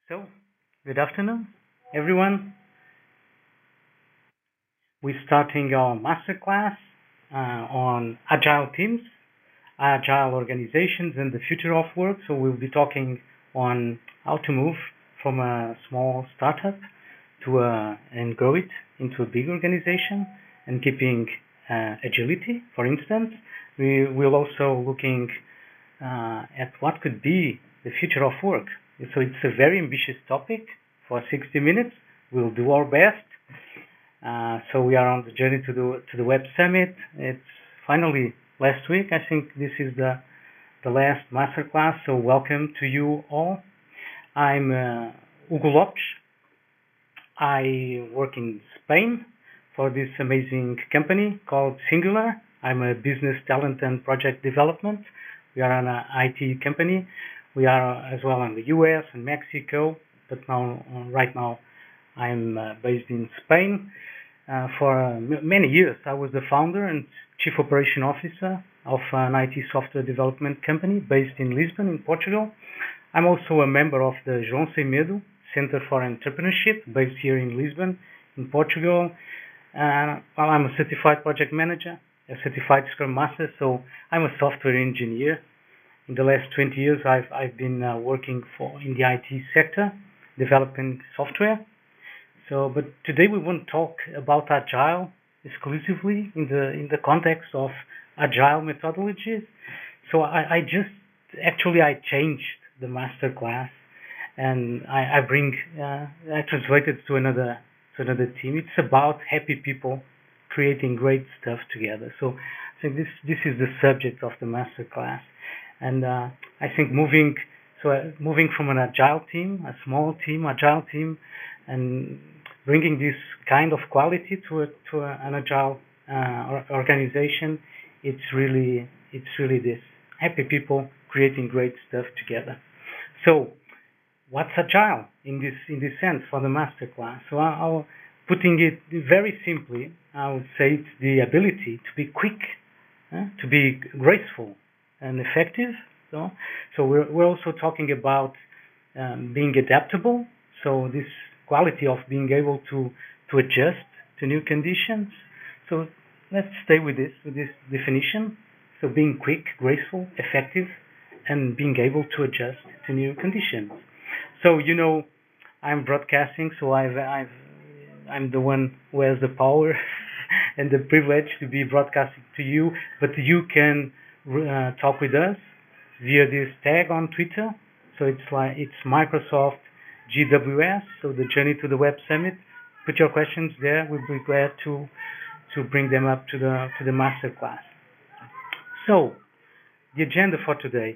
So, good afternoon, everyone. We're starting our masterclass on agile teams, agile organizations, and the future of work. So, we'll be talking on how to move from a small startup and grow it into a big organization and keeping agility, for instance. We will also looking at what could be the future of work. So it's a very ambitious topic for 60 minutes. We'll do our best. So we are on the journey to the Web Summit. It's finally last week. I think this is the last masterclass. So welcome to you all. I'm Hugo Lopes. I work in Spain for this amazing company called Singular. I'm a business talent and project development. We are an IT company. We are as well in the US and Mexico, but right now I'm based in Spain. For many years, I was the founder and chief operation officer of an IT software development company based in Lisbon, in Portugal. I'm also a member of the João Sem Medo Center for Entrepreneurship, based here in Lisbon, in Portugal. I'm a certified project manager, a certified Scrum Master, so I'm a software engineer. In the last 20 years, I've been working in the IT sector, developing software. But today we won't talk about agile exclusively in the context of agile methodologies. So I changed the master class, and I translated to another team. It's about happy people creating great stuff together. So I think this is the subject of the master class. And I think moving from an agile team, a small team, agile team, and bringing this kind of quality to an agile organization, it's really this happy people creating great stuff together. So, what's agile in this sense for the masterclass? So, putting it very simply, I would say it's the ability to be quick, to be graceful and effective. So we're also talking about being adaptable. So this quality of being able to adjust to new conditions. So let's stay with this definition. So being quick, graceful, effective, and being able to adjust to new conditions. So I'm broadcasting, so I'm the one who has the power and the privilege to be broadcasting to you, but you can talk with us via this tag on Twitter. So it's Microsoft GWS, so the Journey to the Web Summit. Put your questions there. We'll be glad to bring them up to the masterclass. So the agenda for today,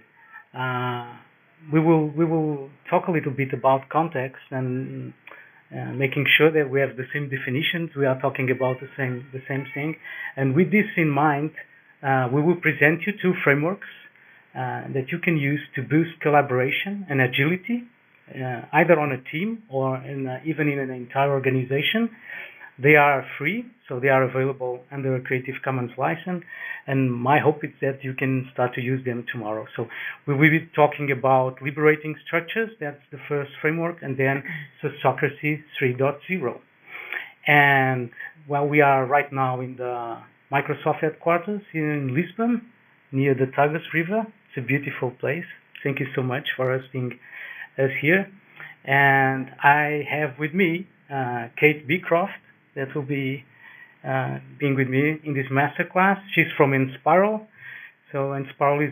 we will talk a little bit about context and making sure that we have the same definitions. We are talking about the same thing, and with this in mind, we will present you two frameworks that you can use to boost collaboration and agility, either on a team or even in an entire organization. They are free, so they are available under a Creative Commons license, and my hope is that you can start to use them tomorrow. So we will be talking about liberating structures, that's the first framework, and then Sociocracy 3.0. And we are right now in the Microsoft headquarters here in Lisbon, near the Tagus River. It's a beautiful place. Thank you so much for hosting us here. And I have with me Kate Beecroft, that will be being with me in this masterclass. She's from Inspiral. So Inspiral is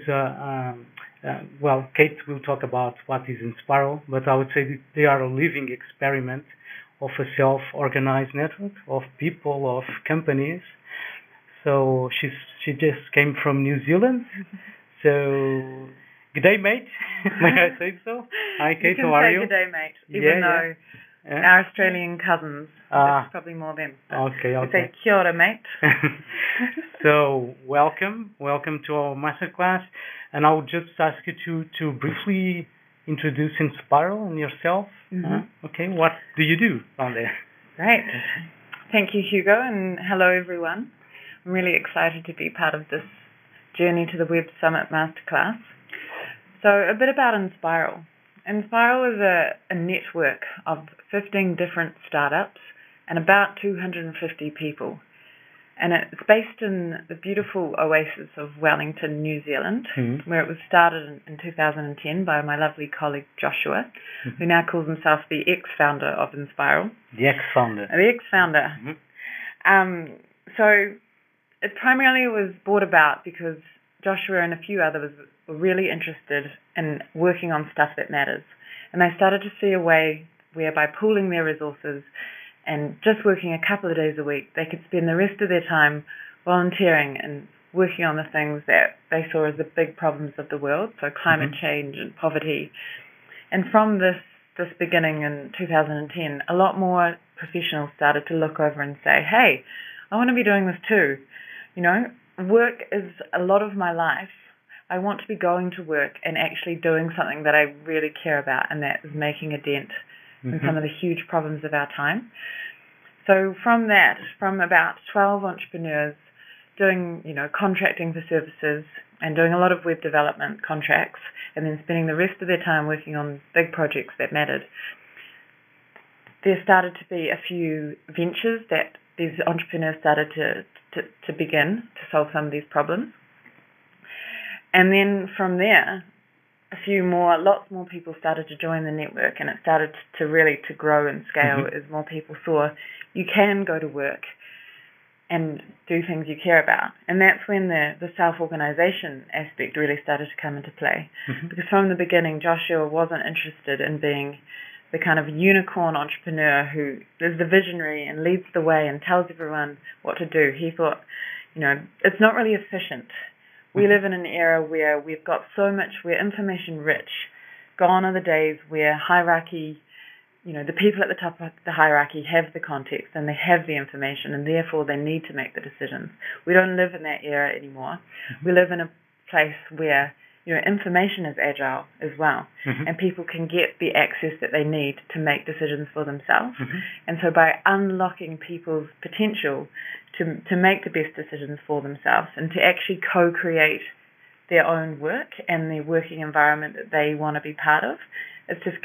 Kate will talk about what is Inspiral, but I would say that they are a living experiment of a self-organized network of people, of companies. So she just came from New Zealand. So good day, mate. May I say so? Hi, Kate. How are you? Good day, mate. Even though our Australian cousins, it's probably more them. Okay. Say kia ora, mate. So welcome to our masterclass, and I would just ask you to briefly introduce Inspiral and yourself. Mm-hmm. Okay, what do you do down there? Great. Thank you, Hugo, and hello, everyone. I'm really excited to be part of this Journey to the Web Summit Masterclass. So a bit about Inspiral. Inspiral is a network of 15 different startups and about 250 people. And it's based in the beautiful oasis of Wellington, New Zealand, where it was started in 2010 by my lovely colleague Joshua, who now calls himself the ex-founder of Inspiral. The ex-founder. The ex-founder. So it primarily was brought about because Joshua and a few others were really interested in working on stuff that matters. And they started to see a way whereby pooling their resources and just working a couple of days a week, they could spend the rest of their time volunteering and working on the things that they saw as the big problems of the world, so climate change and poverty. And from this beginning in 2010, a lot more professionals started to look over and say, hey, I want to be doing this too. You know, work is a lot of my life. I want to be going to work and actually doing something that I really care about, and that is making a dent in some of the huge problems of our time. So from about 12 entrepreneurs doing, contracting for services and doing a lot of web development contracts, and then spending the rest of their time working on big projects that mattered, there started to be a few ventures that these entrepreneurs started to begin to solve some of these problems. And then from there, lots more people started to join the network, and it started to really grow and scale as more people saw you can go to work and do things you care about. And that's when the self-organization aspect really started to come into play. Because from the beginning, Joshua wasn't interested in being the kind of unicorn entrepreneur who is the visionary and leads the way and tells everyone what to do. He thought, it's not really efficient. We live in an era where we've got so much, we're information rich. Gone are the days where hierarchy, the people at the top of the hierarchy have the context and they have the information, and therefore they need to make the decisions. We don't live in that era anymore. We live in a place where, information is agile as well, and people can get the access that they need to make decisions for themselves. And so by unlocking people's potential to make the best decisions for themselves and to actually co-create their own work and the working environment that they want to be part of, it's just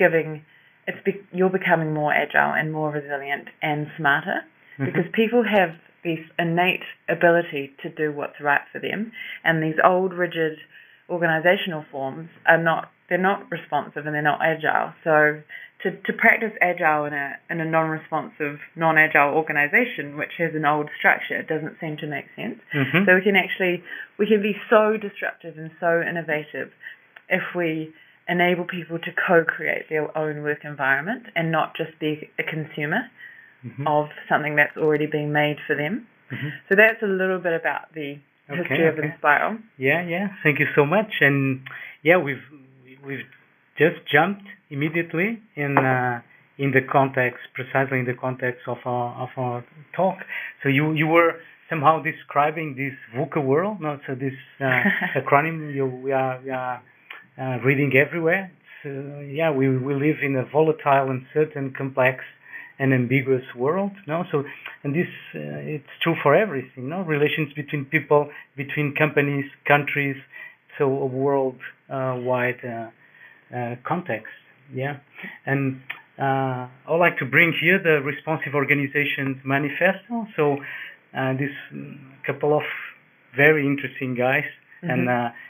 you're becoming more agile and more resilient and smarter, because people have this innate ability to do what's right for them, and these old rigid organizational forms they're not responsive and they're not agile. So to practice agile in a non-responsive, non-agile organization which has an old structure, it doesn't seem to make sense. So we can be so disruptive and so innovative if we enable people to co-create their own work environment and not just be a consumer of something that's already being made for them. So that's a little bit about the history of Inspiral. Yeah. Thank you so much. And we've just jumped immediately in the context, precisely in the context of our talk. So you were somehow describing this VUCA world, so this acronym we are reading everywhere. We live in a volatile, uncertain, complex, and ambiguous world. And this it's true for everything. Relations between people, between companies, countries. So a world-wide context. And I'd like to bring here the Responsive Organizations Manifesto. So this couple of very interesting guys, and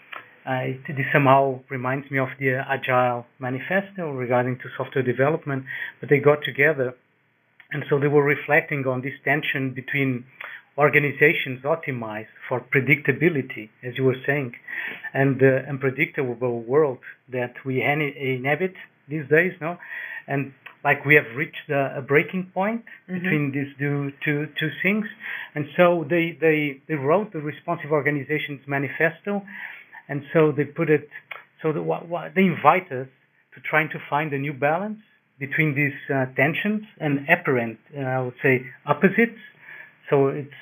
this somehow reminds me of the Agile Manifesto regarding to software development, but they got together, and so they were reflecting on this tension between organizations optimized for predictability, as you were saying, and the unpredictable world that we inhabit these days, and like we have reached a breaking point between these two things, and so they wrote the Responsive Organizations Manifesto, and so they put it, so they invite us to trying to find a new balance between these tensions and apparent, I would say, opposites. So it's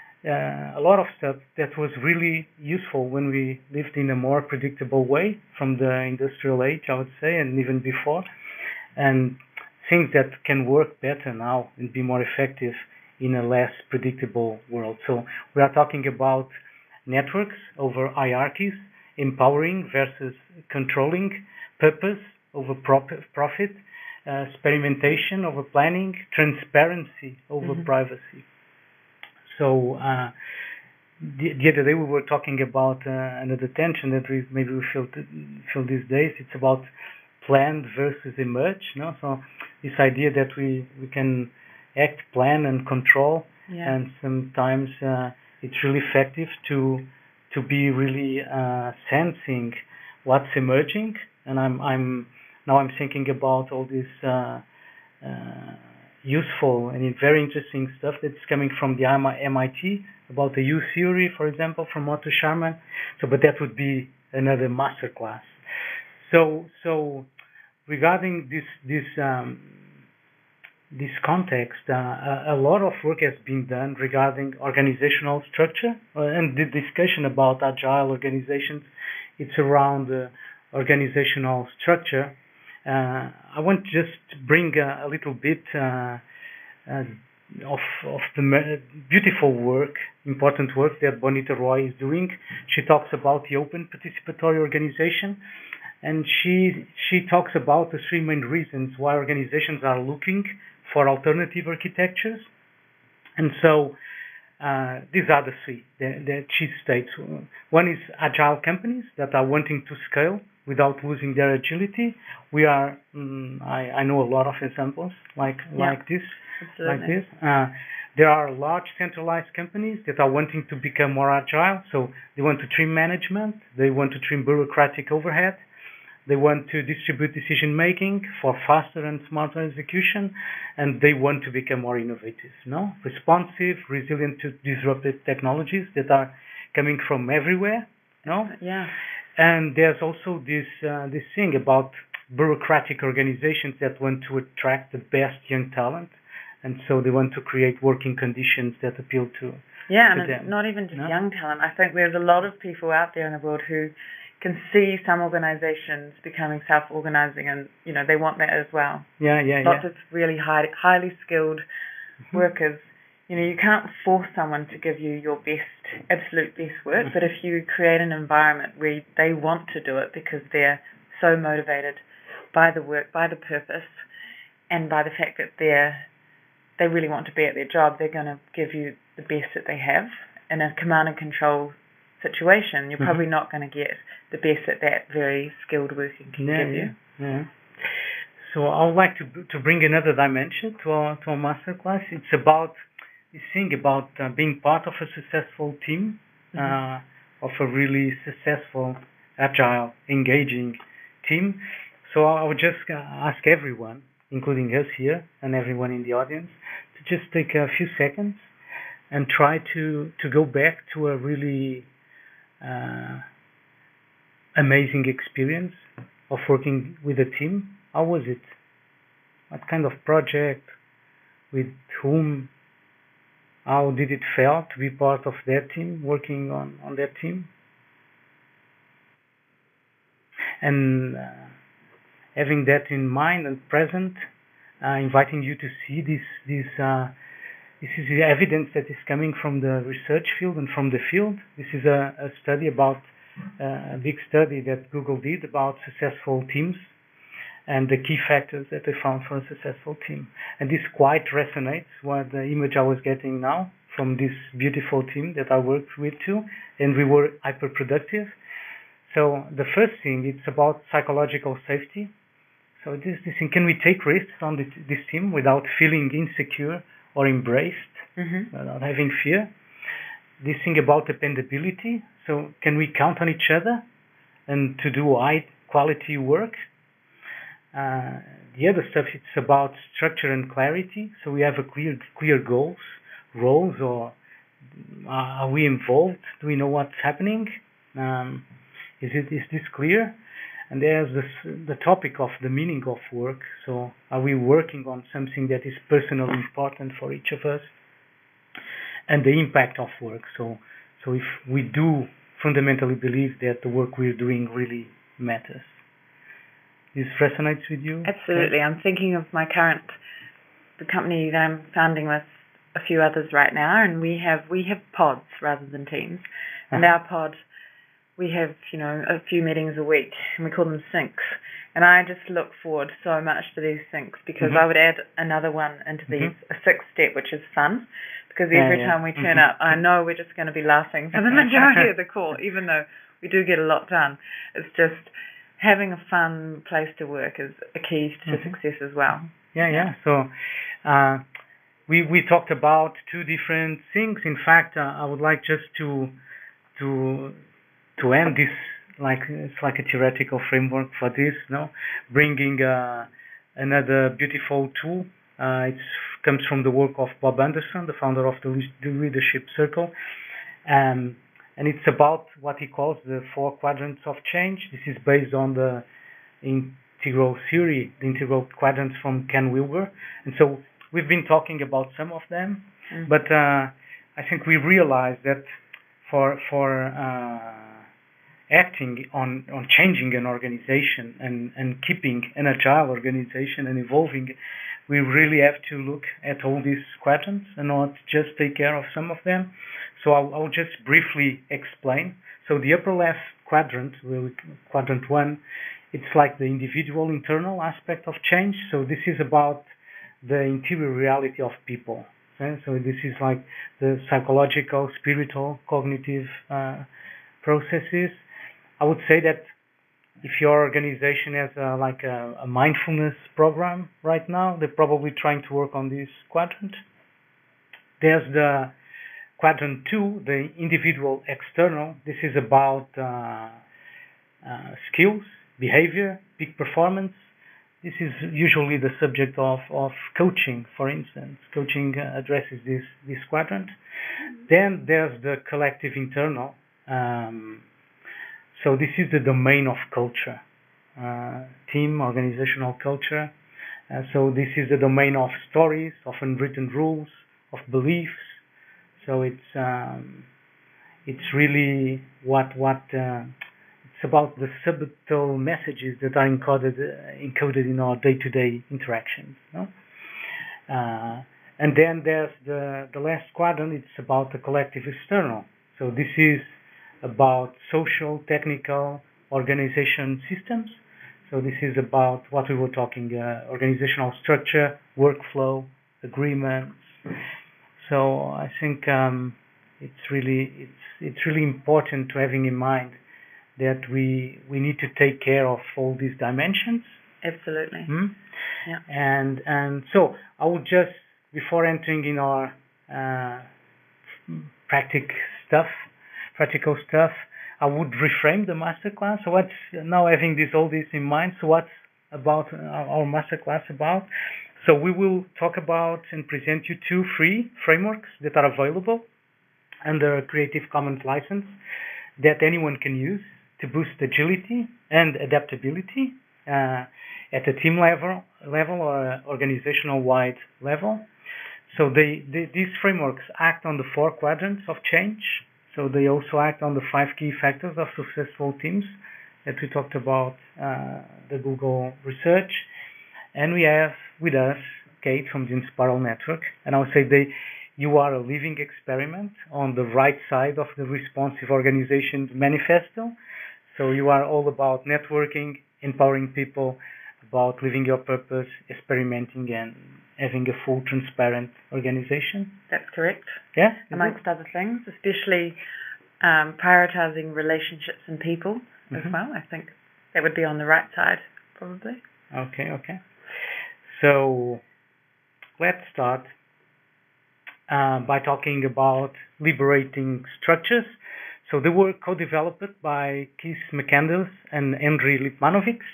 a lot of stuff that was really useful when we lived in a more predictable way from the industrial age, I would say, and even before, and things that can work better now and be more effective in a less predictable world. So we are talking about networks over hierarchies, empowering versus controlling, purpose over profit, experimentation over planning, transparency over privacy. So the other day we were talking about another tension that we feel these days. It's about planned versus emerge. No, so this idea that we can act, plan, and control, and sometimes it's really effective to be really sensing what's emerging. And I'm thinking about all this useful and very interesting stuff that's coming from the MIT about the U theory, for example, from Otto Scharmer. So, but that would be another masterclass. So regarding this context, a lot of work has been done regarding organizational structure, and the discussion about agile organizations, it's around organizational structure. I want to just bring a little bit of the beautiful work, important work that Bonita Roy is doing. She talks about the open participatory organization, and she talks about the three main reasons why organizations are looking for alternative architectures. And so these are the three that she states. One is agile companies that are wanting to scale without losing their agility. We are, I know a lot of examples like this. Absolutely. Like this. There are large centralized companies that are wanting to become more agile. So they want to trim management. They want to trim bureaucratic overhead. They want to distribute decision making for faster and smarter execution. And they want to become more innovative, responsive, resilient to disruptive technologies that are coming from everywhere. Yeah. And there's also this thing about bureaucratic organizations that want to attract the best young talent. And so they want to create working conditions that appeal to and them. Not even just young talent. I think there's a lot of people out there in the world who can see some organizations becoming self-organizing, and they want that as well. Lots of really highly skilled workers. You can't force someone to give you your absolute best work, but if you create an environment where they want to do it because they're so motivated by the work, by the purpose, and by the fact that they really want to be at their job, they're going to give you the best that they have. In a command and control situation, you're probably not going to get the best that very skilled worker can give you. Yeah. So I would like to bring another dimension to our masterclass. It's about this thing about being part of a successful team, of a really successful, agile, engaging team. So I would just ask everyone, including us here and everyone in the audience, to just take a few seconds and try to go back to a really amazing experience of working with a team. How was it? What kind of project? With whom? How did it feel to be part of that team, working on that team? And having that in mind and present, inviting you to see this is the evidence that is coming from the research field and from the field. This is a study about a big study that Google did about successful teams and the key factors that they found for a successful team. And this quite resonates with the image I was getting now from this beautiful team that I worked with too, and we were hyper productive. So the first thing, it's about psychological safety. So this thing, can we take risks on this team without feeling insecure or embraced, without having fear? This thing about dependability. So can we count on each other and to do high quality work? The other stuff, it's about structure and clarity. So we have a clear goals, roles, or are we involved? Do we know what's happening? Is this clear? And there's the topic of the meaning of work. So are we working on something that is personally important for each of us? And the impact of work. So if we do fundamentally believe that the work we're doing really matters. This resonates with you? Absolutely. I'm thinking of the company that I'm founding with a few others right now, and we have pods rather than teams. And our pod, we have, a few meetings a week, and we call them syncs. And I just look forward so much to these syncs because I would add another one into these, a sixth step, which is fun. Because every time we turn up, I know we're just going to be laughing for the majority of the call, even though we do get a lot done. It's just having a fun place to work is a key to success as well. So we talked about two different things. In fact, I would like just to end this, like it's like a theoretical framework for this, bringing another beautiful tool. It comes from the work of Bob Anderson, the founder of the Leadership Circle, and it's about what he calls the 4 quadrants of change. This is based on the integral theory, the integral quadrants from Ken Wilber. And so we've been talking about some of them, but I think we realized that for acting on changing an organization and keeping an agile organization and evolving, we really have to look at all these quadrants and not just take care of some of them. So I'll just briefly explain. So the upper left quadrant, quadrant 1, it's like the individual internal aspect of change. So this is about the interior reality of people. Okay? So this is like the psychological, spiritual, cognitive processes. I would say that if your organization has a mindfulness program right now, they're probably trying to work on this quadrant. There's the quadrant 2, the individual external. This is about skills, behavior, peak performance. This is usually the subject of coaching, for instance. Coaching addresses this quadrant. Then there's the collective internal. So this is the domain of culture, team, organizational culture. So this is the domain of stories, of unwritten rules, of beliefs. So it's really it's about the subtle messages that are encoded in our day-to-day interactions. And then there's the last quadrant. It's about the collective external. So this is about social, technical, organization systems. So this is about what we were talking, organizational structure, workflow, agreements. So I think it's really important to having in mind that we need to take care of all these dimensions. Absolutely. Yeah. And so I would just, before entering in our practical stuff, I would reframe the masterclass. So what's now having all this in mind? So what's about our masterclass about? So we will talk about and present you 2 free frameworks that are available under a Creative Commons license that anyone can use to boost agility and adaptability at a team level or organizational-wide level. So these frameworks act on the 4 quadrants of change. So they also act on the 5 key factors of successful teams that we talked about, the Google research. And we have with us Kate from the Inspiral Network. And I would say you are a living experiment on the right side of the Responsive Organizations Manifesto. So you are all about networking, empowering people, about living your purpose, experimenting, and having a full, transparent organization. That's correct. Yeah? Amongst other things, especially prioritizing relationships and people as well. I think that would be on the right side, probably. Okay. So let's start by talking about liberating structures. So they were co-developed by Keith McCandless and Andriy Litmanovich.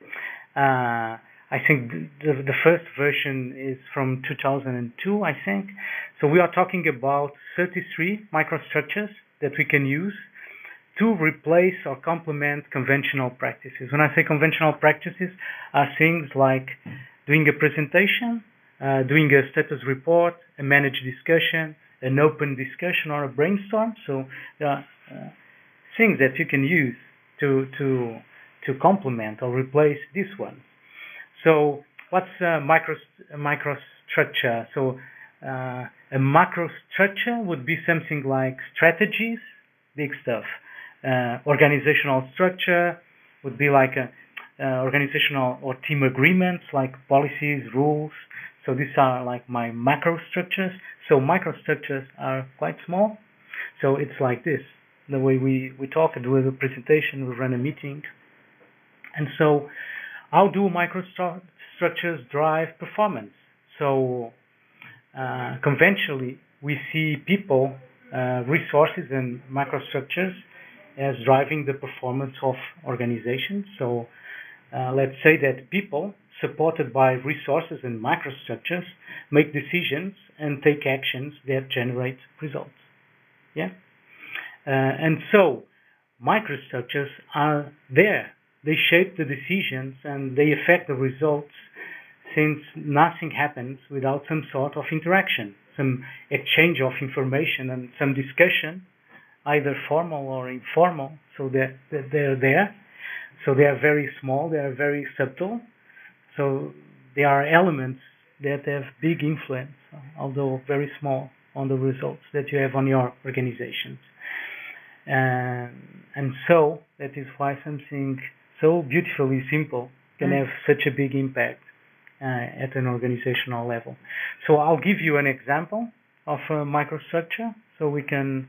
I think the first version is from 2002, I think. So we are talking about 33 microstructures that we can use to replace or complement conventional practices. When I say conventional practices, are things like doing a presentation, doing a status report, a managed discussion, an open discussion, or a brainstorm. So there are things that you can use to complement or replace this one. So what's a microstructure? So a macrostructure would be something like strategies, big stuff. Organizational structure would be like organizational or team agreements like policies, rules. So these are like my macro structures. So microstructures are quite small. So it's like this. The way we talk, do a presentation, we run a meeting. And so how do microstructures drive performance? So conventionally, we see people, resources, and macrostructures as driving the performance of organizations. So let's say that people, supported by resources and microstructures, make decisions and take actions that generate results. Yeah? And so microstructures are there. They shape the decisions and they affect the results, since nothing happens without some sort of interaction, some exchange of information and some discussion, either formal or informal. So they're there. So they are very small, they are very subtle. So they are elements that have big influence, although very small, on the results that you have on your organizations. And so that is why something so beautifully simple can have such a big impact at an organizational level. So I'll give you an example of a microstructure, so we can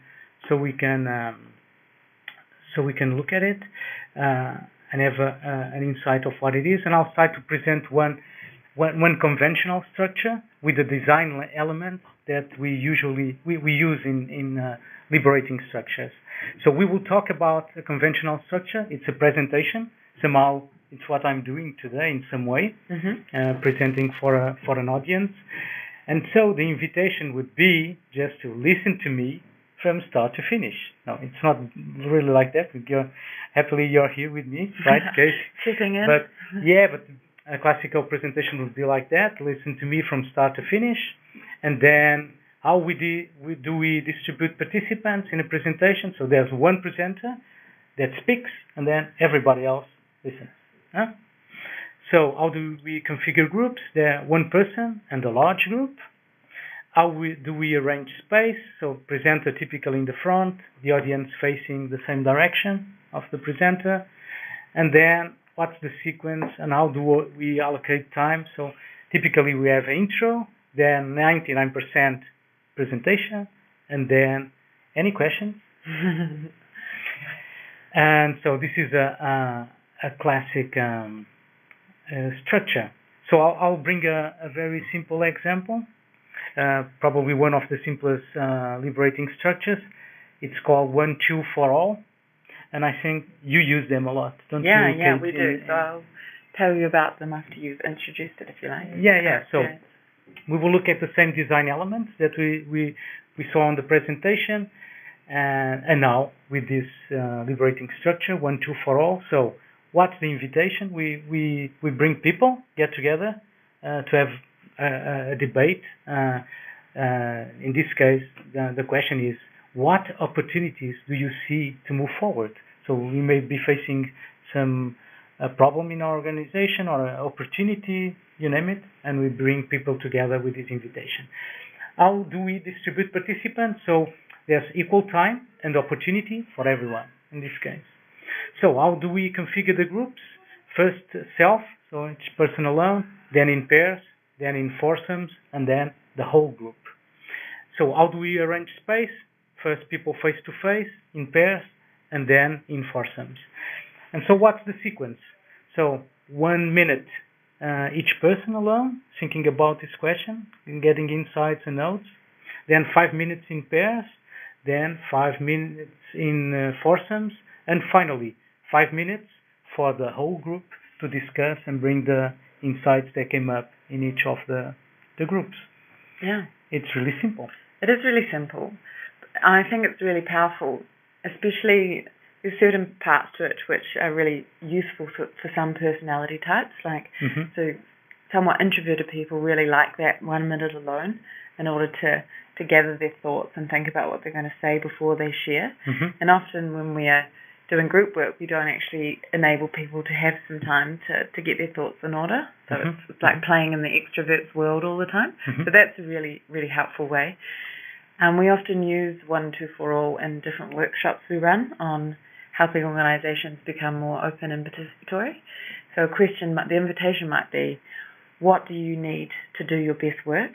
look at it and have an insight of what it is. And I'll try to present one conventional structure with the design element that we usually use in liberating structures. So we will talk about a conventional structure. It's a presentation. Somehow it's what I'm doing today in some way, presenting for an audience. And so the invitation would be just to listen to me from start to finish. No, it's not really like that. Happily you're here with me, right, Kate? Sitting in. But a classical presentation would be like that. Listen to me from start to finish. And then how we distribute participants in a presentation? So there's one presenter that speaks, and then everybody else listens. So how do we configure groups? There one person and a large group. How do we arrange space? So presenter typically in the front, the audience facing the same direction of the presenter. And then what's the sequence and how do we allocate time? So typically we have an intro, then 99% presentation, and then any questions? And so this is a classic structure. So I'll bring a very simple example, probably one of the simplest liberating structures. It's called 1, 2, for all, and I think you use them a lot, don't you? Yeah, we do. So I'll tell you about them after you've introduced it, if you like. Yeah. So we will look at the same design elements that we saw on the presentation, and now with this liberating structure, 1, 2, for all. So what's the invitation? We bring people, get together to have a debate. In this case, the question is, what opportunities do you see to move forward? So we may be facing some problem in our organization or an opportunity, you name it, and we bring people together with this invitation. How do we distribute participants? So there's equal time and opportunity for everyone in this case. So how do we configure the groups? First self, so each person alone, then in pairs, then in foursomes, and then the whole group. So how do we arrange space? First people face to face, in pairs, and then in foursomes. And so what's the sequence? So 1 minute each person alone, thinking about this question, and getting insights and notes. Then 5 minutes in pairs, then 5 minutes in foursomes, and finally 5 minutes for the whole group to discuss and bring the insights that came up in each of the groups. Yeah. It's really simple. It is really simple. I think it's really powerful, especially there's certain parts to it which are really useful for some personality types. Like, so somewhat introverted people really like that 1 minute alone in order to gather their thoughts and think about what they're going to say before they share. And often when we are doing group work, we don't actually enable people to have some time to get their thoughts in order. So it's like playing in the extrovert's world all the time. So that's a really, really helpful way. We often use 1, 2, for all in different workshops we run on helping organizations become more open and participatory. So the invitation might be, what do you need to do your best work?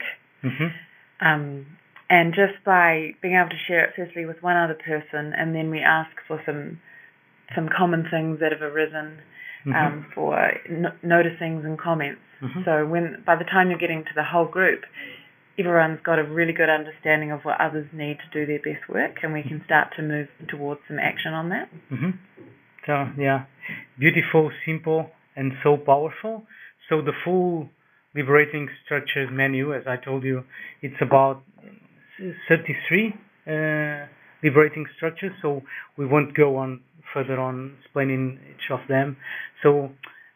And just by being able to share it firstly with one other person, and then we ask for some common things that have arisen, for noticings and comments. So by the time you're getting to the whole group, everyone's got a really good understanding of what others need to do their best work, and we can start to move towards some action on that. So yeah, beautiful, simple, and so powerful. So the full Liberating Structures menu, as I told you, it's about 33 liberating structures. So we won't go on further on explaining each of them. So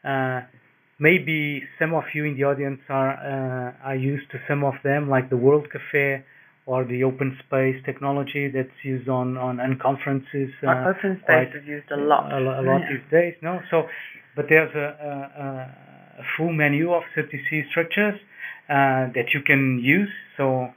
maybe some of you in the audience are used to some of them, like the World Cafe or the open space technology that's used on conferences. Open space is used a lot. A lot these days, no? So, but there's a full menu of 33 structures that you can use. So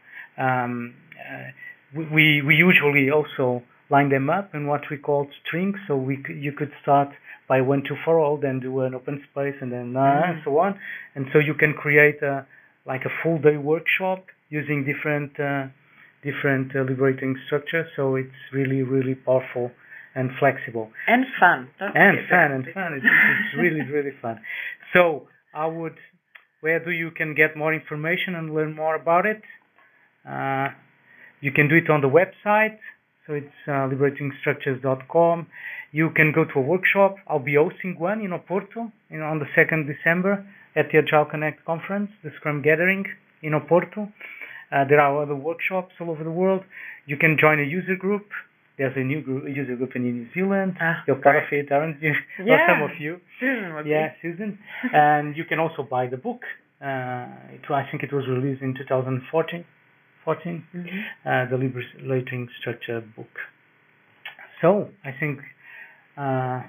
we usually also line them up in what we call strings. So you could start by 1 to 4 all, then do an open space, and then so on. And so you can create like a full day workshop using different liberating structures. So it's really, really powerful and flexible. And fun. It's really, really fun. So where you can get more information and learn more about it? You can do it on the website. So it's liberatingstructures.com. You can go to a workshop. I'll be hosting one in Oporto, on the 2nd December at the Agile Connect conference, the Scrum Gathering in Oporto. There are other workshops all over the world. You can join a user group. There's a new user group in New Zealand. You're part of it, aren't you? Yeah. Or some of you. Susan. Susan. And you can also buy the book. I think it was released in 2014. The Liberating Structure book. So I think I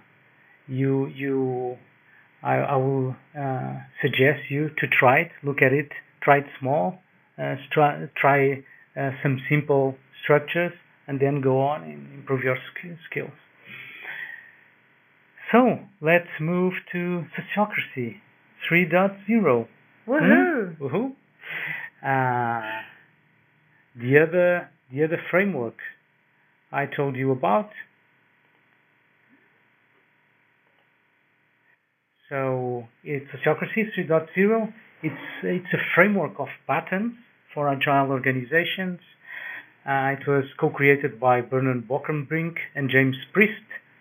will suggest you to try it. Look at it. Try it small. Try some simple structures, and then go on and improve your skills. So let's move to Sociocracy 3.0. Woohoo! Woohoo! The other framework I told you about. So it's Sociocracy 3.0. It's a framework of patterns for agile organizations. It was co-created by Bernard Bockenbrink and James Priest.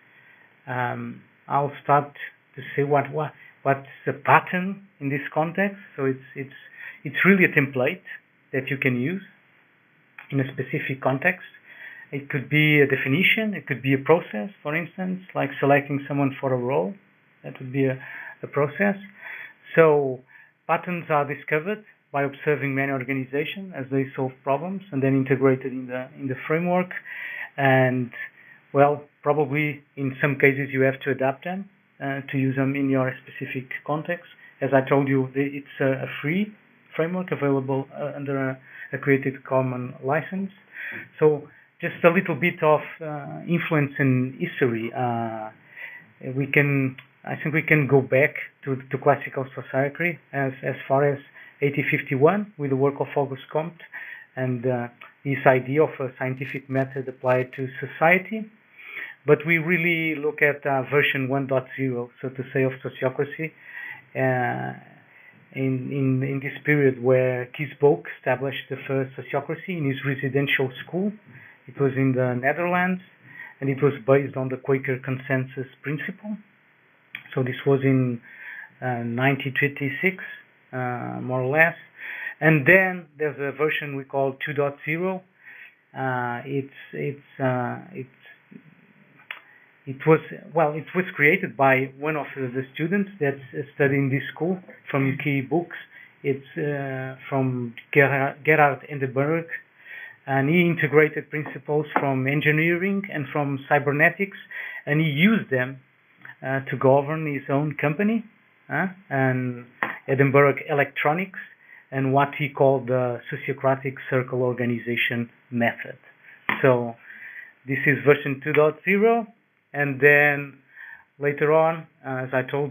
I'll start to say what's the pattern in this context. So it's really a template that you can use in a specific context. It could be a definition. It could be a process, for instance, like selecting someone for a role. That would be a process. So patterns are discovered by observing many organizations as they solve problems, and then integrated in the framework. And well, probably in some cases you have to adapt them to use them in your specific context. As I told you, it's a free framework available under a Creative Commons license. So just a little bit of influence in history. I think we can go back to classical society as far as 1851 with the work of Auguste Comte and this idea of a scientific method applied to society. But we really look at version 1.0, so to say, of sociocracy in this period where Kees Boek established the first sociocracy in his residential school. It was in the Netherlands, and it was based on the Quaker consensus principle. So this was in 1926, more or less. And then there's a version we call 2.0. It was created by one of the students that's studying this school from Kees Boek. It's from Gerhard Endenburg, and he integrated principles from engineering and from cybernetics, and he used them to govern his own company, and Edinburgh Electronics, and what he called the Sociocratic Circle Organization method. So this is version 2.0, and then later on, as I told you,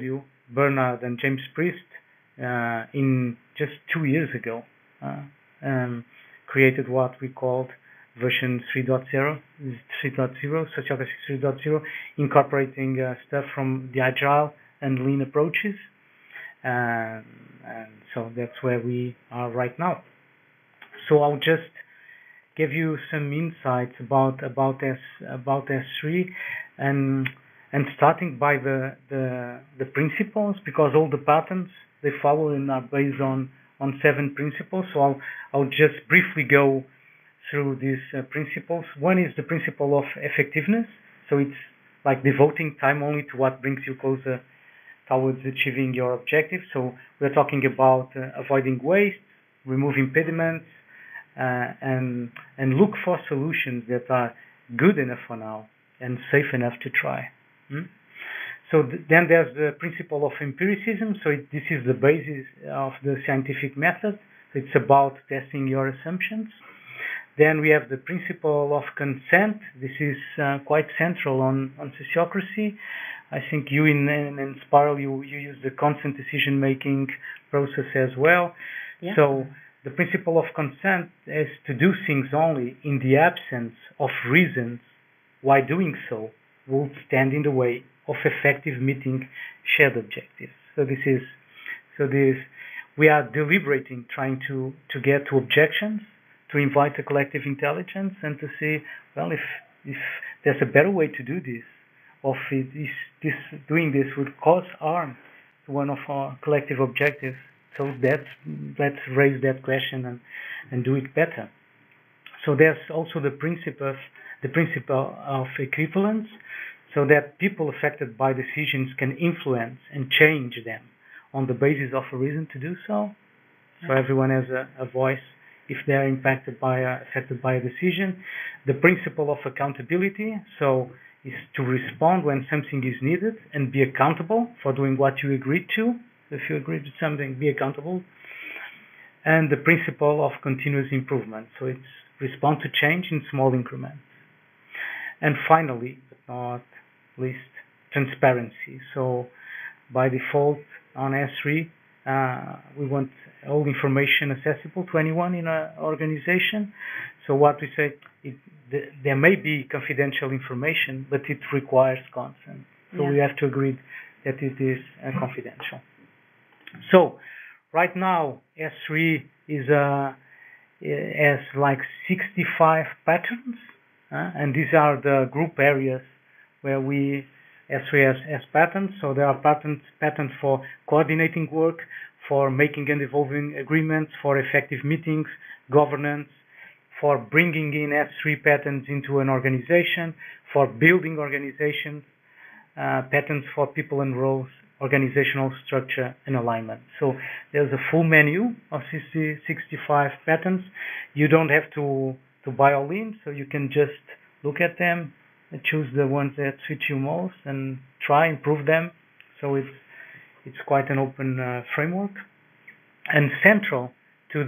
Bernard and James Priest in just 2 years ago created what we called version 3.0, Sociocracy 3.0, incorporating stuff from the agile and lean approaches, and so that's where we are right now. So I'll just give you some insights about S3, and starting by the principles, because all the patterns they follow and are based on 7 principles. So I'll just briefly go through these principles. One is the principle of effectiveness. So it's like devoting time only to what brings you closer towards achieving your objective. So we're talking about avoiding waste, remove impediments, and look for solutions that are good enough for now and safe enough to try. So then there's the principle of empiricism. So this is the basis of the scientific method. It's about testing your assumptions. Then we have the principle of consent. This is quite central on sociocracy. I think you in Spiral you use the consent decision-making process as well. Yeah. So the principle of consent is to do things only in the absence of reasons why doing so will stand in the way of effective meeting shared objectives. So we are deliberating, trying to get to objections, to invite a collective intelligence, and to see, well, if there's a better way to do this, or if doing this would cause harm to one of our collective objectives. So let's raise that question and do it better. So there's also the principle of equivalence, so that people affected by decisions can influence and change them on the basis of a reason to do so. So everyone has a voice if they're affected by a decision. The principle of accountability, so is to respond when something is needed and be accountable for doing what you agreed to. If you agreed to something, be accountable. And the principle of continuous improvement, so it's respond to change in small increments. And finally, but not least, transparency. So by default on S3, we want all information accessible to anyone in our organization. So what we say, there may be confidential information, but it requires consent. So we have to agree that it is confidential. So right now, S3 has like 65 patterns, and these are the group areas where S3 has patterns. So there are patterns for coordinating work, for making and evolving agreements, for effective meetings, governance, for bringing in S3 patterns into an organization, for building organizations, patterns for people and roles, organizational structure and alignment. So there's a full menu of 65 patterns. You don't have to buy all in, so you can just look at them and choose the ones that suit you most and try improve them. So it's quite an open framework. And central to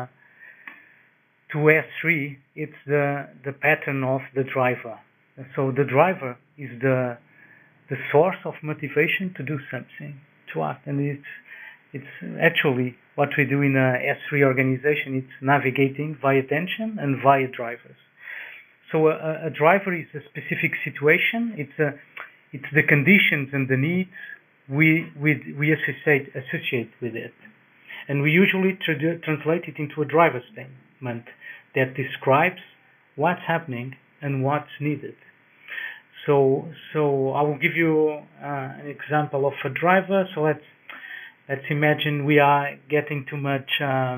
S3, it's the pattern of the driver. So the driver is the source of motivation to do something, to act. And it's actually what we do in a S3 organization. It's navigating via attention and via drivers. So a driver is a specific situation. It's the conditions and the needs we associate with it. And we usually translate it into a driver statement that describes what's happening and what's needed. So I will give you an example of a driver. So let's imagine we are getting too much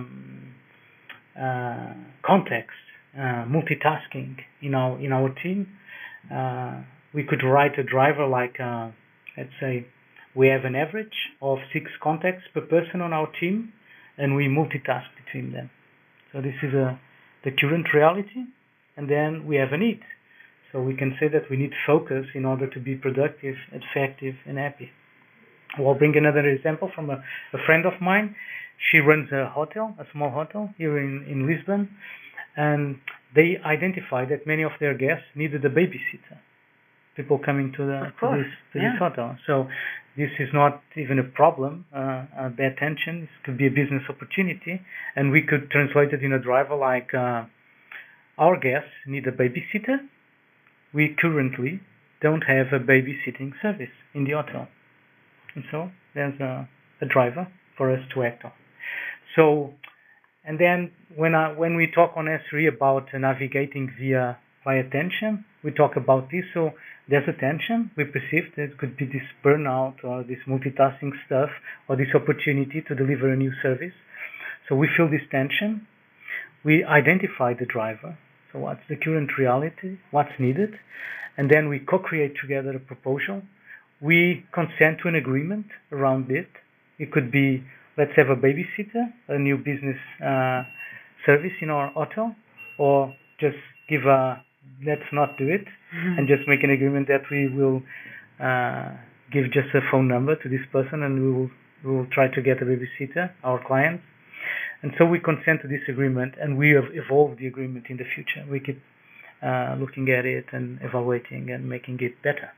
context, multitasking in our team. We could write a driver like, let's say, we have an average of 6 contacts per person on our team, and we multitask between them. So this is the current reality, and then we have a need. So we can say that we need focus in order to be productive, effective, and happy. I'll bring another example from a friend of mine. She runs a hotel, a small hotel here in Lisbon, and they identified that many of their guests needed a babysitter people coming to this Yeah. hotel. So this is not even a problem, bad tension. This could be a business opportunity, and we could translate it in a driver like our guests need a babysitter. We currently don't have a babysitting service in the hotel, and so there's a driver for us to act on. So, and then when we talk on S3 about navigating via tension, we talk about this. So there's a tension we perceive that could be this burnout or this multitasking stuff or this opportunity to deliver a new service. So we feel this tension. We identify the driver. So what's the current reality? What's needed? And then we co-create together a proposal. We consent to an agreement around it. It could be, let's have a babysitter, a new business service in our hotel, or just give let's not do it, and just make an agreement that we will give just a phone number to this person, and we will try to get a babysitter, our clients. And so we consent to this agreement, and we have evolved the agreement in the future. We keep looking at it and evaluating and making it better.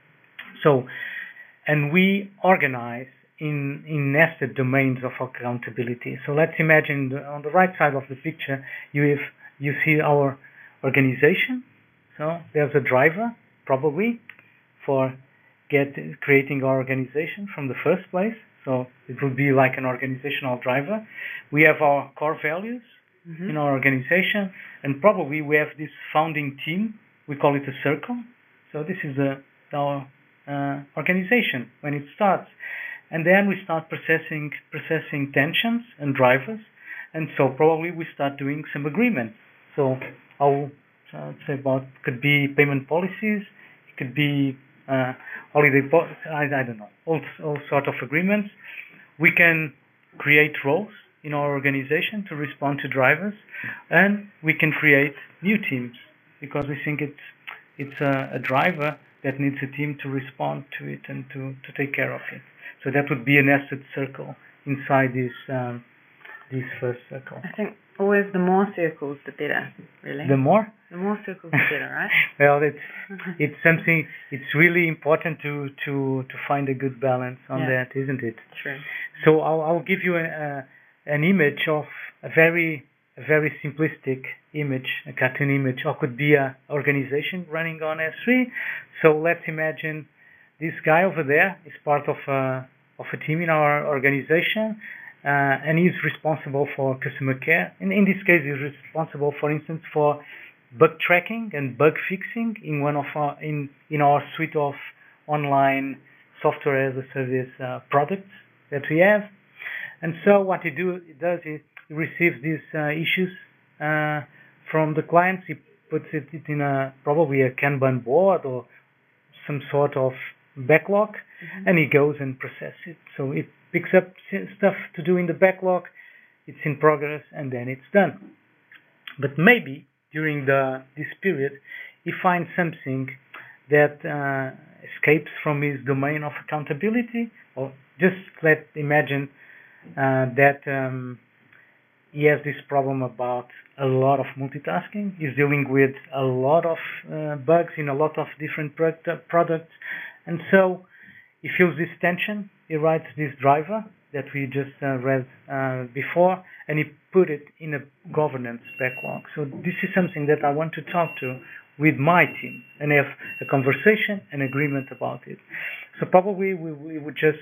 So, and we organize in nested domains of accountability. So let's imagine on the right side of the picture, you see our organization. So there's a driver, probably, for creating our organization from the first place. So it would be like an organizational driver. We have our core values in our organization, and probably we have this founding team. We call it a circle. So this is our organization when it starts. And then we start processing tensions and drivers. And so probably we start doing some agreements. So I'll say about, could be payment policies, it could be holiday, I don't know, all sort of agreements. We can create roles in our organization to respond to drivers, and we can create new teams because we think it's a driver that needs a team to respond to it and to take care of it. So that would be a nested circle inside this first circle. I think always the more circles, the better, really. The more circles, the better, right? Well, it's something. It's really important to find a good balance on that, isn't it? True. So I'll give you an image of a very simplistic image, a cartoon image, or could be an organization running on S3. So let's imagine this guy over there is part of a team in our organization, and he's responsible for customer care. In this case, he's responsible, for instance, for bug tracking and bug fixing in one of in our suite of online software as a service products that we have. And so what he does is he receives these issues from the clients. He puts it in probably a Kanban board or some sort of backlog, and he goes and processes it. So it picks up stuff to do in the backlog, it's in progress, and then it's done. But maybe during this period, he finds something that escapes from his domain of accountability, or just imagine that he has this problem about a lot of multitasking. He's dealing with a lot of bugs in a lot of different products, and so he feels this tension. He writes this driver that we just read before, and he put it in a governance backlog. So this is something that I want to talk to with my team and have a conversation, an agreement about it. So probably we would just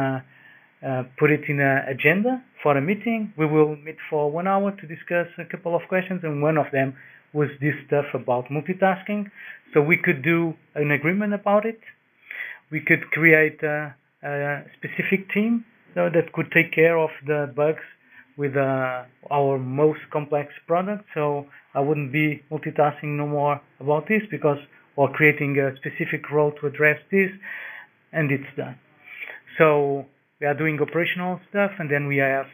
put it in an agenda for a meeting. We will meet for 1 hour to discuss a couple of questions, and one of them was this stuff about multitasking. So we could do an agreement about it. We could create a specific team that could take care of the bugs with our most complex product. So I wouldn't be multitasking no more about this or creating a specific role to address this, and it's done. So we are doing operational stuff, and then we have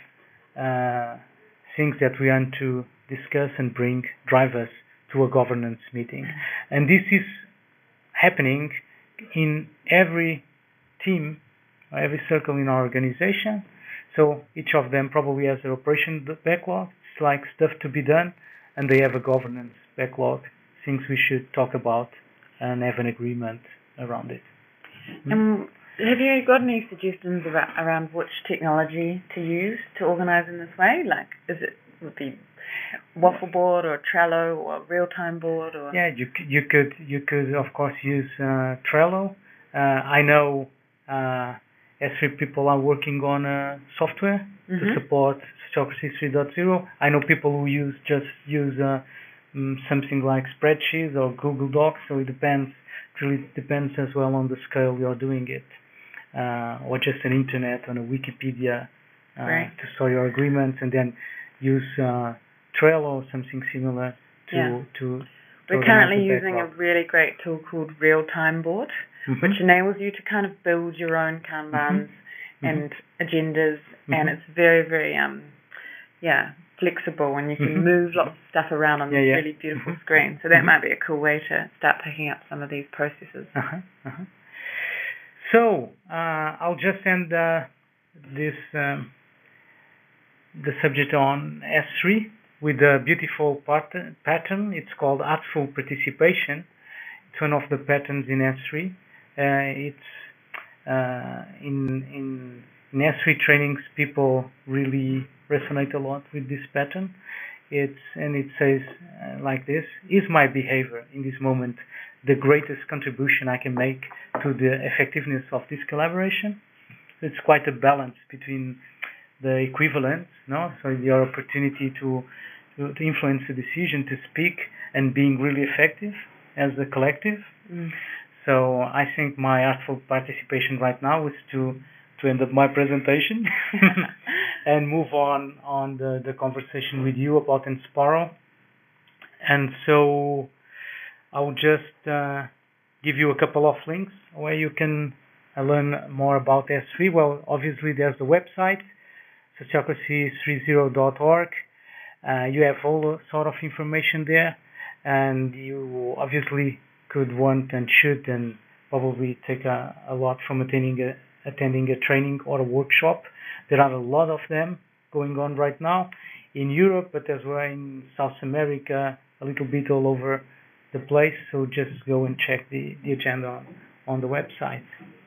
things that we want to discuss and bring drivers to a governance meeting. And this is happening in every team, every circle in our organization. So each of them probably has an operation backlog. It's like stuff to be done, and they have a governance backlog, things we should talk about and have an agreement around it. And have you got any suggestions around which technology to use to organise in this way? Like, would be Waffleboard or Trello or Real-Time Board? Or Yeah, you could of course use Trello. I know S3 people are working on software to support Sociocracy 3.0. I know people who use something like spreadsheets or Google Docs. So it really depends as well on the scale you're doing it, or just an internet on a Wikipedia to store your agreements, and then use Trello or something similar to We're currently using a really great tool called Real-Time Board, which enables you to kind of build your own Kanbans and agendas, and it's very, very flexible, and you can move lots of stuff around on this really beautiful screen. So that might be a cool way to start picking up some of these processes. So I'll just end this the subject on S3 with a beautiful pattern. It's called Artful Participation. It's one of the patterns in S3. It's in S3 trainings, people really resonate a lot with this pattern. It says like this: is my behavior in this moment the greatest contribution I can make to the effectiveness of this collaboration? It's quite a balance between the equivalence, so your opportunity to influence the decision, to speak, and being really effective as a collective. So I think my artful participation right now is to end up my presentation and move on the conversation with you about Inspiral. And so I will just give you a couple of links where you can learn more about S3. Well, obviously there's the website, sociocracy30.org. You have all sort of information there, and you obviously could want and should and probably take a lot from attending a training or a workshop. There are a lot of them going on right now in Europe, but as well in South America, a little bit all over the place. So just go and check the agenda on the website.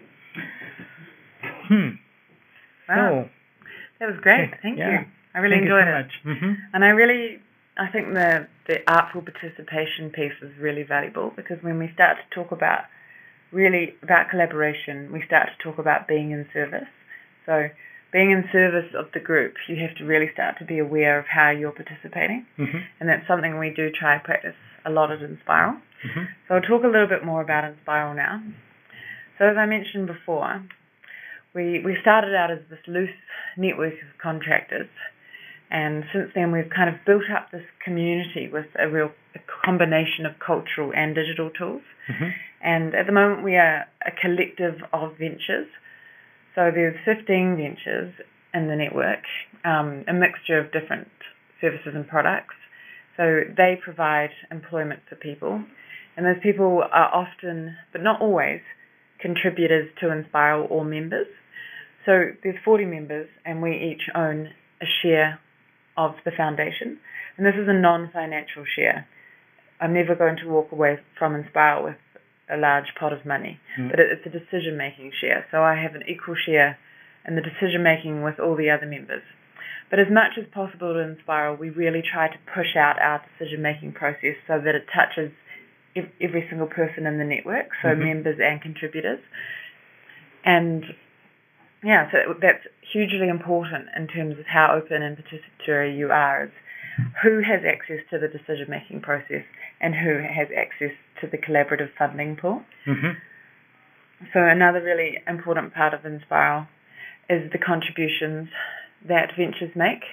Wow. That was great. Thank you. I really enjoyed it. And I think the artful participation piece is really valuable, because when we start to talk about collaboration, we start to talk about being in service. So being in service of the group, you have to really start to be aware of how you're participating. And that's something we do try to practice a lot at Inspiral. So I'll talk a little bit more about Inspiral now. So as I mentioned before, we started out as this loose network of contractors, and since then we've kind of built up this community with a combination of cultural and digital tools. And at the moment we are a collective of ventures. So there's 15 ventures in the network, a mixture of different services and products. So they provide employment for people, and those people are often, but not always, contributors to Inspiral or members. So there's 40 members, and we each own a share of the foundation. And this is a non-financial share. I'm never going to walk away from Inspiral with a large pot of money, but it's a decision-making share. So I have an equal share in the decision-making with all the other members. But as much as possible in Inspiral, we really try to push out our decision-making process so that it touches every single person in the network, so members and contributors. And so that's hugely important in terms of how open and participatory you are, is who has access to the decision-making process and who has access to the collaborative funding pool. So another really important part of Inspiral is the contributions that ventures make.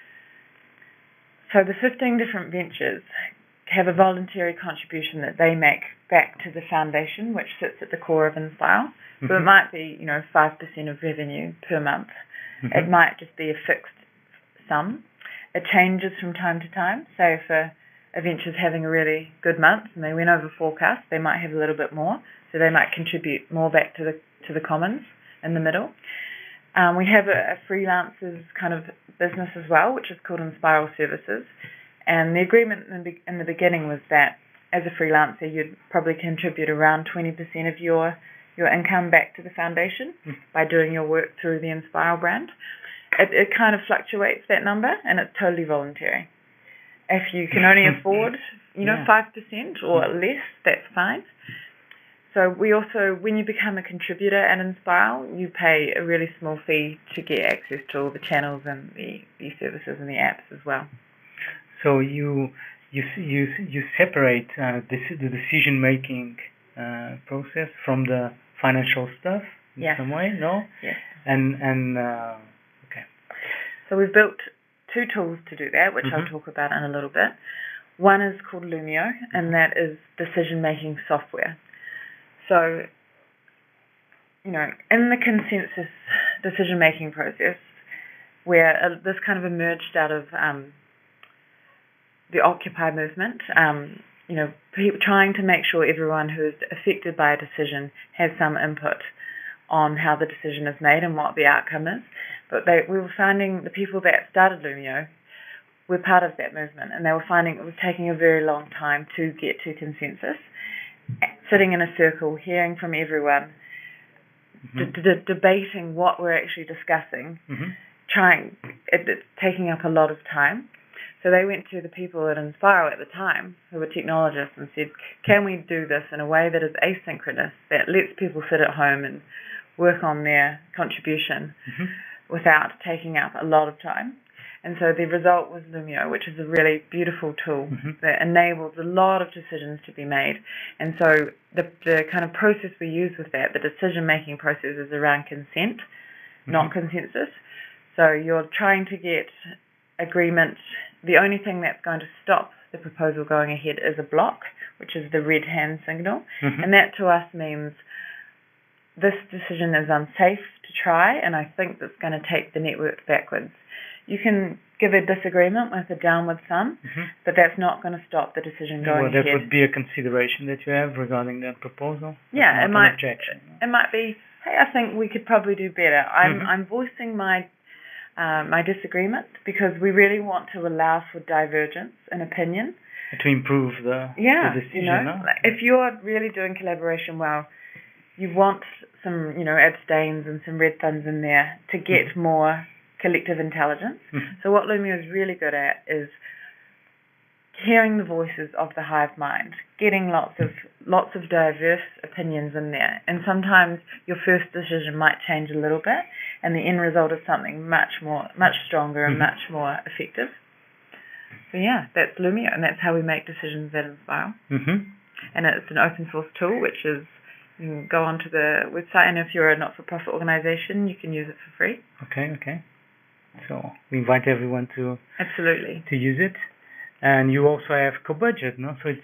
So the 15 different ventures have a voluntary contribution that they make back to the foundation, which sits at the core of Inspiral. So it might be, 5% of revenue per month. It might just be a fixed sum. It changes from time to time. So if a venture's having a really good month and they went over forecast, they might have a little bit more. So they might contribute more back to the commons in the middle. We have a freelancers kind of business as well, which is called Inspiral Services. And the agreement in the beginning was that as a freelancer, you'd probably contribute around 20% of your income back to the foundation by doing your work through the Inspiral brand. It kind of fluctuates, that number, and it's totally voluntary. If you can only afford, 5% or less, that's fine. So we also, when you become a contributor at Inspiral, you pay a really small fee to get access to all the channels and the services and the apps as well. So you separate the decision making process from the financial stuff in some way, no? Yes. And okay. So we've built 2 tools to do that, which I'll talk about in a little bit. One is called Loomio, and that is decision-making software. So, in the consensus decision-making process, where this kind of emerged out of the Occupy movement, people trying to make sure everyone who is affected by a decision has some input on how the decision is made and what the outcome is. But we were finding the people that started Loomio were part of that movement, and they were finding it was taking a very long time to get to consensus, sitting in a circle, hearing from everyone, debating what we're actually discussing, it's taking up a lot of time. So they went to the people at Inspiral at the time, who were technologists, and said, can we do this in a way that is asynchronous, that lets people sit at home and work on their contribution without taking up a lot of time? And so the result was Loomio, which is a really beautiful tool that enables a lot of decisions to be made. And so the kind of process we use with that, the decision-making process, is around consent, not consensus. So you're trying to get agreement. The only thing that's going to stop the proposal going ahead is a block, which is the red hand signal. And that to us means this decision is unsafe to try, and I think that's going to take the network backwards. You can give a disagreement with a downward thumb, but that's not going to stop the decision going ahead. Well, that would be a consideration that you have regarding that proposal. Yeah, it might. Objection. It might be, hey, I think we could probably do better. I'm voicing my disagreement because we really want to allow for divergence in opinion. To improve the decision. If you're really doing collaboration well, you want some, abstains and some red thumbs in there to get more collective intelligence. So what Loomio is really good at is hearing the voices of the hive mind, getting lots of diverse opinions in there. And sometimes your first decision might change a little bit, and the end result is something much stronger and much more effective. So that's Loomio, and that's how we make decisions at Inspiral. And it's an open source tool, which is, you can go onto the website, and if you're a not-for-profit organization, you can use it for free. Okay. So we invite everyone to use it. And you also have CoBudget, no? So it's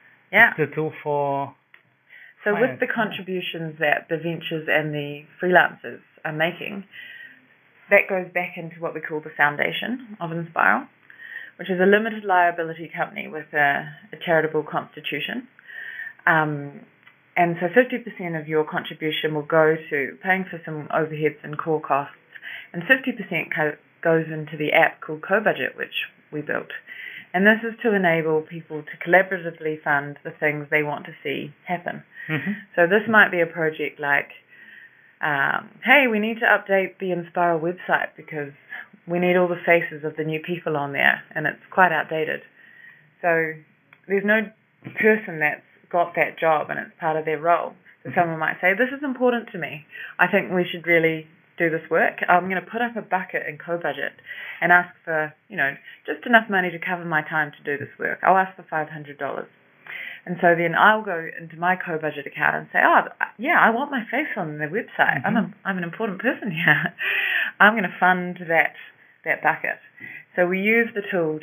a tool for... So with the contributions that the ventures and the freelancers are making, that goes back into what we call the foundation of Inspiral, which is a limited liability company with a charitable constitution. And so 50% of your contribution will go to paying for some overheads and core costs, and 50% goes into the app called CoBudget, which we built. And this is to enable people to collaboratively fund the things they want to see happen. So this might be a project like, hey, we need to update the Inspiral website because we need all the faces of the new people on there, and it's quite outdated. So there's no person that's got that job and it's part of their role. So someone might say, this is important to me. I think we should really do this work. I'm going to put up a bucket in CoBudget and ask for, just enough money to cover my time to do this work. I'll ask for $500. And so then I'll go into my CoBudget account and say, I want my face on the website. I'm an important person here. I'm going to fund that bucket. So we use the tool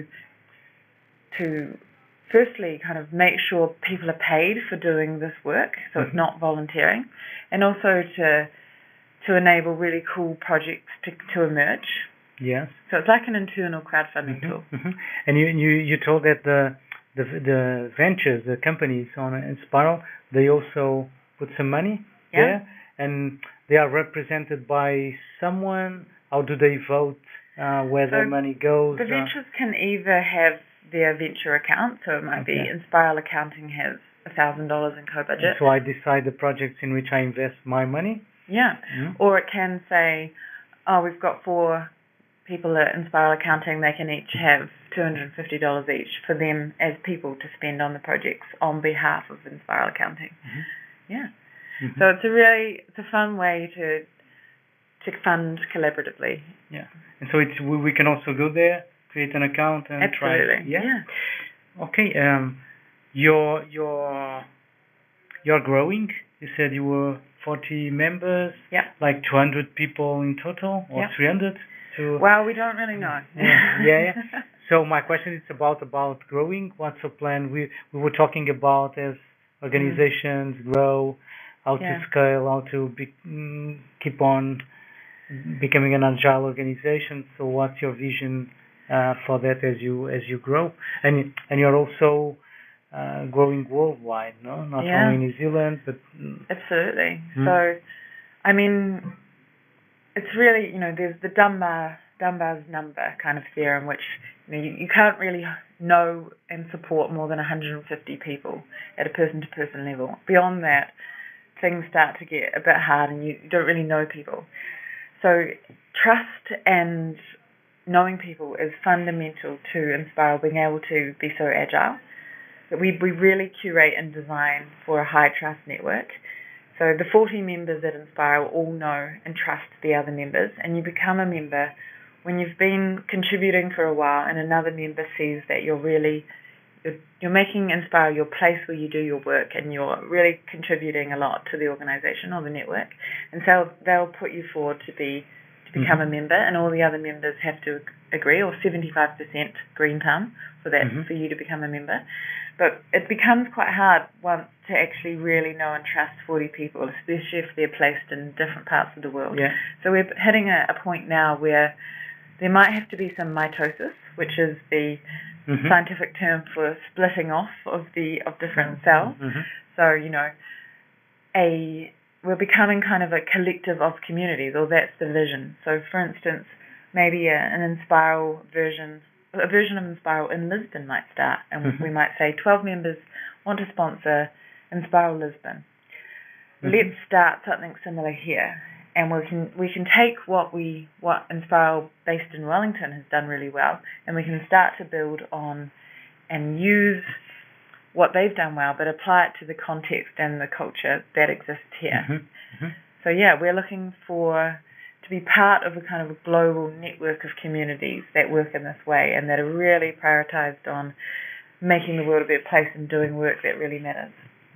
to firstly kind of make sure people are paid for doing this work, so it's not volunteering, and also to enable really cool projects to emerge. Yes. So it's like an internal crowdfunding tool. And you told that the ventures, the companies on Inspiral, they also put some money there, and they are represented by someone. How do they vote where their money goes? The ventures can either have their venture account. So it might be Inspiral Accounting has $1,000 in co-budget. So I decide the projects in which I invest my money? Yeah. Or it can say, oh, we've got 4 people at Inspiral Accounting, they can each have $250 each for them as people to spend on the projects on behalf of Inspiral Accounting. Yeah. So it's a fun way to fund collaboratively. Yeah. And so we can also go there, create an account and try. Absolutely. Yeah. Okay. You're growing. You said you were 40 members. Yeah. Like 200 people in total, or 300. Well, we don't really know. Yeah. So my question is about growing. What's the plan? We were talking about as organizations grow, how to scale, how to keep on becoming an agile organization. So what's your vision for that as you grow? And you're also growing worldwide, no? Not only in New Zealand, but absolutely. So, I mean, it's really, there's the Dunbar's number kind of theorem, which you can't really know and support more than 150 people at a person-to-person level. Beyond that, things start to get a bit hard, and you don't really know people. So trust and knowing people is fundamental to Inspiral being able to be so agile. That we really curate and design for a high-trust network. So the 40 members at Inspiral all know and trust the other members, and you become a member when you've been contributing for a while and another member sees that you're making Inspiral your place where you do your work and you're really contributing a lot to the organisation or the network. And so they'll put you forward to become a member, and all the other members have to agree, or 75% green thumb for you to become a member. But it becomes quite hard once to actually really know and trust 40 people, especially if they're placed in different parts of the world. Yeah. So we're hitting a point now where there might have to be some mitosis, which is the scientific term for splitting off of different cells. So, we're becoming kind of a collective of communities, or that's the vision. So, for instance, maybe an Inspiral version of Inspiral in Lisbon might start, and we might say 12 members want to sponsor Inspiral Lisbon. Let's start something similar here, and we can take what Inspiral based in Wellington has done really well, and we can start to build on and use what they've done well, but apply it to the context and the culture that exists here. So we're looking to be part of a kind of a global network of communities that work in this way and that are really prioritized on making the world a better place and doing work that really matters.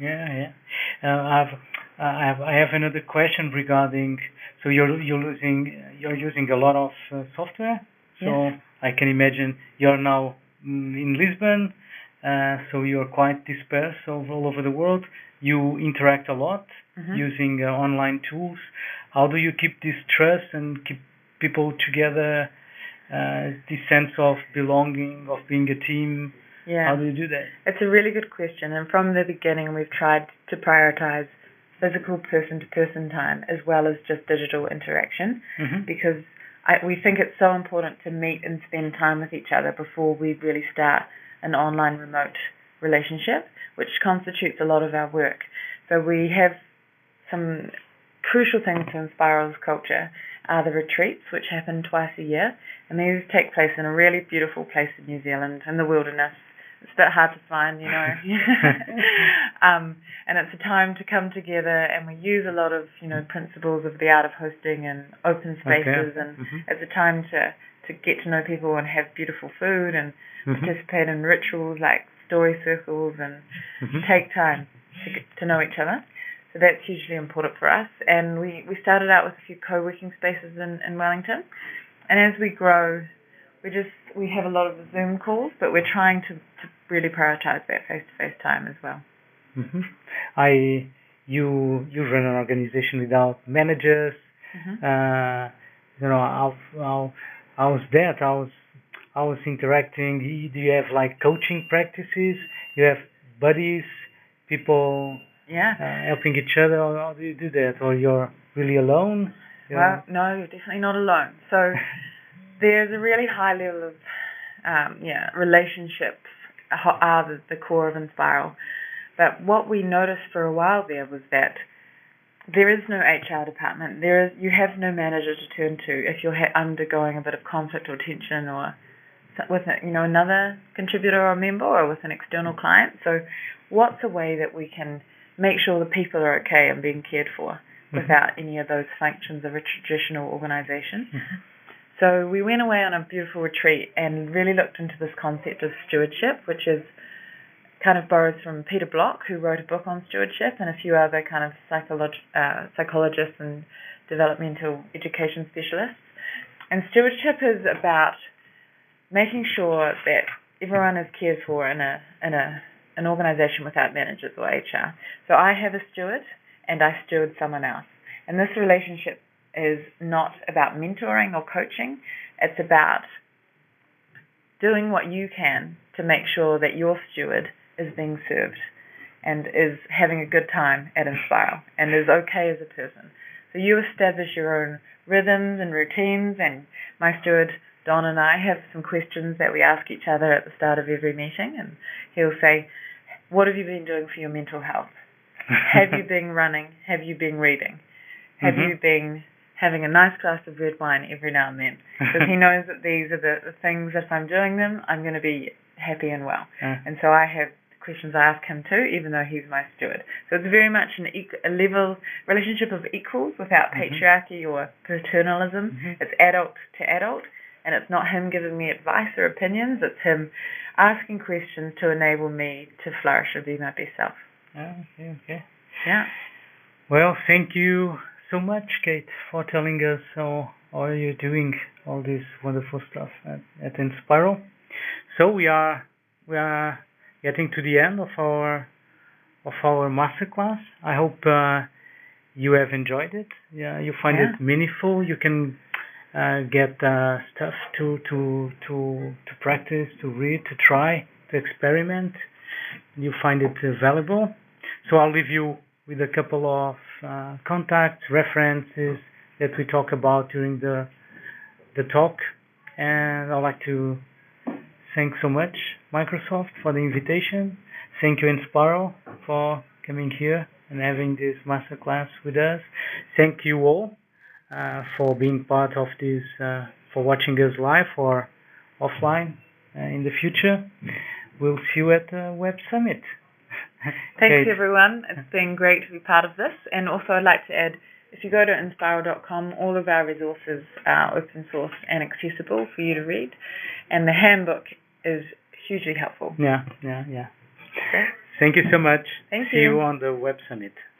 I have another question regarding. So you're using a lot of software. So I can imagine you're now in Lisbon. So you're quite dispersed all over the world. You interact a lot using online tools. How do you keep this trust and keep people together, this sense of belonging, of being a team? How do you do that? It's a really good question. And from the beginning, we've tried to prioritize physical person-to-person time as well as just digital interaction because we think it's so important to meet and spend time with each other before we really start an online remote relationship, which constitutes a lot of our work. So we have some crucial things to Inspiral's culture are the retreats, which happen twice a year, and these take place in a really beautiful place in New Zealand, in the wilderness. It's a bit hard to find, and it's a time to come together, and we use a lot of, principles of the art of hosting and open spaces, and it's a time to get to know people and have beautiful food and participate in rituals like story circles and take time to get to know each other. So that's hugely important for us. And we started out with a few co-working spaces in Wellington. And as we grow, we have a lot of Zoom calls, but we're trying to really prioritize that face-to-face time as well. You run an organization without managers. How's that? How's interacting? Do you have like coaching practices? You have buddies, people helping each other? Or how do you do that? Or you're really alone? Well, no, you're definitely not alone. So there's a really high level of relationships are the core of Enspiral. But what we noticed for a while there was that there is no HR department. You have no manager to turn to if you're undergoing a bit of conflict or tension, or with another contributor or member, or with an external client. So what's a way that we can make sure the people are okay and being cared for without any of those functions of a traditional organisation? So we went away on a beautiful retreat and really looked into this concept of stewardship, which is kind of borrowed from Peter Block, who wrote a book on stewardship, and a few other kind of psychologists and developmental education specialists. And stewardship is about making sure that everyone is cared for in an organisation without managers or HR. So I have a steward and I steward someone else. And this relationship is not about mentoring or coaching. It's about doing what you can to make sure that your steward is being served and is having a good time at Enspiral and is okay as a person. So you establish your own rhythms and routines, and my steward, Don, and I have some questions that we ask each other at the start of every meeting, and he'll say, what have you been doing for your mental health? Have you been running? Have you been reading? Have you been having a nice glass of red wine every now and then? Because he knows that these are the things, if I'm doing them, I'm going to be happy and well. And so I have questions I ask him too, even though he's my steward. So it's very much a level relationship of equals without patriarchy or paternalism. It's adult to adult, and it's not him giving me advice or opinions. It's him asking questions to enable me to flourish and be my best self. Okay. Yeah. Well, thank you so much, Kate, for telling us how you're doing all this wonderful stuff at Enspiral. So we are getting to the end of our masterclass. I hope you have enjoyed it. Yeah, you find it meaningful. You can get stuff to practice, to read, to try, to experiment. You find it valuable. So I'll leave you with a couple of contacts, references that we talk about during the talk. And I'd like to thank so much Microsoft for the invitation. Thank you, Enspiral, for coming here and having this masterclass with us. Thank you all for being part of this, for watching us live or offline in the future. We'll see you at the Web Summit. Thanks, everyone. It's been great to be part of this. And also I'd like to add, if you go to enspiral.com, all of our resources are open source and accessible for you to read. And the handbook is hugely helpful. Yeah. Okay. Thank you so much. Thank See you. you on the Web Summit.